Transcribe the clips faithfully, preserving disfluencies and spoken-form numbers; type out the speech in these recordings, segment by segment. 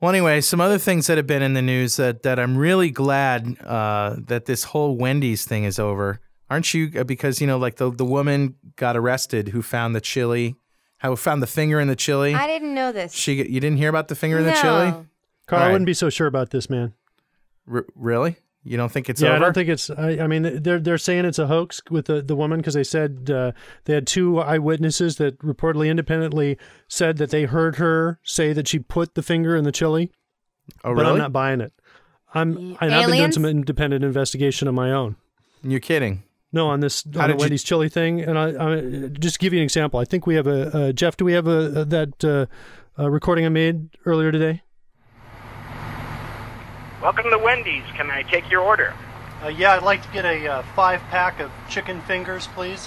Well, anyway, some other things that have been in the news that, that I'm really glad uh, that this whole Wendy's thing is over. Aren't you? Because, you know, like the, the woman got arrested who found the chili, how found the finger in the chili. I didn't know this. She, You didn't hear about the finger in no. the chili? Carl, right. I wouldn't be so sure about this, man. R- really? You don't think it's yeah, over? I don't think it's. I, I mean, they're they're saying it's a hoax with the, the woman because they said uh, they had two eyewitnesses that reportedly independently said that they heard her say that she put the finger in the chili. Oh, but really? I'm not buying it. I'm. I, I've been doing some independent investigation of my own. You're kidding? No, on this How on the did Wendy's you... chili thing, and I, I just give you an example. I think we have a uh, Jeff. Do we have a, a that uh, a recording I made earlier today? Welcome to Wendy's. Can I take your order? Uh, yeah, I'd like to get a uh, five-pack of chicken fingers, please.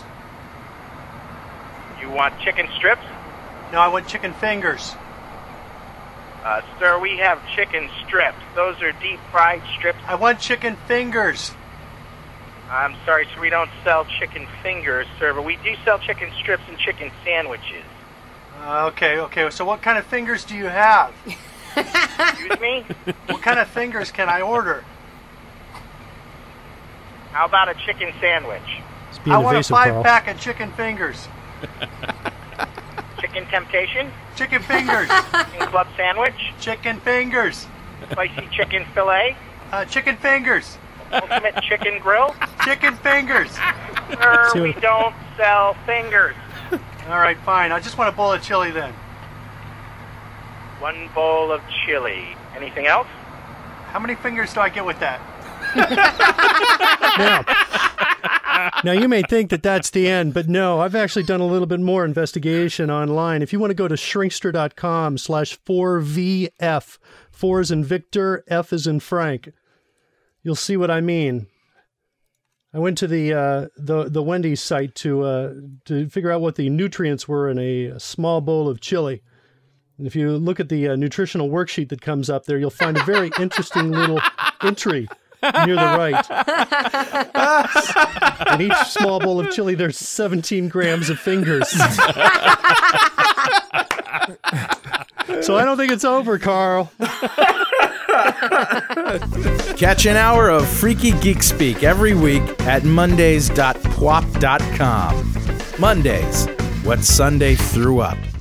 You want chicken strips? No, I want chicken fingers. Uh, sir, we have chicken strips. Those are deep-fried strips. I want chicken fingers. I'm sorry, sir, we don't sell chicken fingers, sir, but we do sell chicken strips and chicken sandwiches. Uh, okay, okay. So what kind of fingers do you have? Excuse me? What kind of fingers can I order? How about a chicken sandwich? I want a five-pack of chicken fingers. Chicken temptation? Chicken fingers. Chicken club sandwich? Chicken fingers. Spicy chicken fillet? Uh, chicken fingers. Ultimate chicken grill? Chicken fingers. Sir, we don't sell fingers. All right, fine. I just want a bowl of chili then. One bowl of chili. Anything else? How many fingers do I get with that? now, now, you may think that that's the end, but no, I've actually done a little bit more investigation online. If you want to go to shrinkster.com slash 4VF, four is in Victor, F is in Frank, you'll see what I mean. I went to the uh, the the Wendy's site to uh, to figure out what the nutrients were in a, a small bowl of chili. And if you look at the uh, nutritional worksheet that comes up there, you'll find a very interesting little entry near the right. In each small bowl of chili, there's seventeen grams of fingers. So I don't think it's over, Carl. Catch an hour of Freaky Geek Speak every week at mondays dot pwop dot com. Mondays, what Sunday threw up.